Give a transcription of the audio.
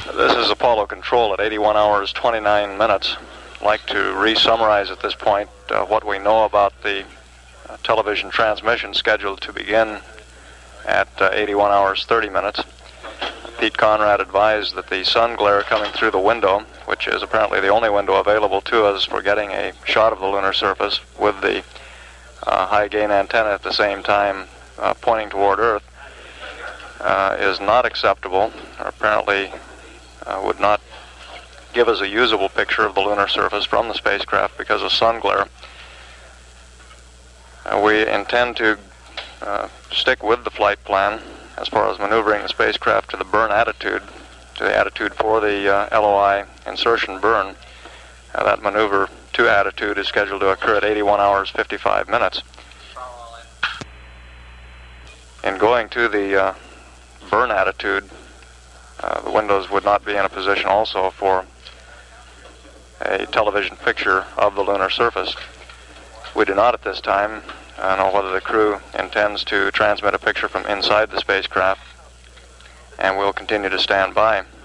This is Apollo Control at 81 hours 29 minutes. I'd like to re-summarize at this point what we know about the television transmission scheduled to begin at 81 hours 30 minutes. Pete Conrad advised that the sun glare coming through the window, which is apparently the only window available to us for getting a shot of the lunar surface with the high-gain antenna at the same time pointing toward Earth, is not acceptable, or apparently would not give us a usable picture of the lunar surface from the spacecraft because of sun glare. We intend to stick with the flight plan as far as maneuvering the spacecraft to the burn attitude, to the attitude for the LOI insertion burn. That maneuver to attitude is scheduled to occur at 81 hours 55 minutes. In going to the burn attitude, the windows would not be in a position also for a television picture of the lunar surface. We do not at this time know whether the crew intends to transmit a picture from inside the spacecraft, and we'll continue to stand by.